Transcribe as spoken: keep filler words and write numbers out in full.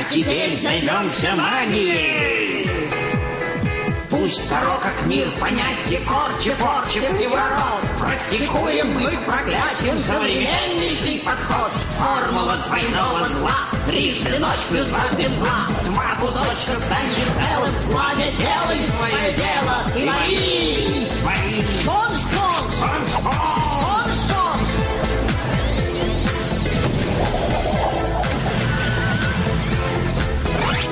теперь займемся магией. Пусть дорога к миру понятие корчит, порчит и ворот. Практикуем мы проклятием современнейший подход. Формула двойного зла, трижды ночь плюс дважды два. Два кусочка станет целым, пламя делай свое дело. И молись, молись.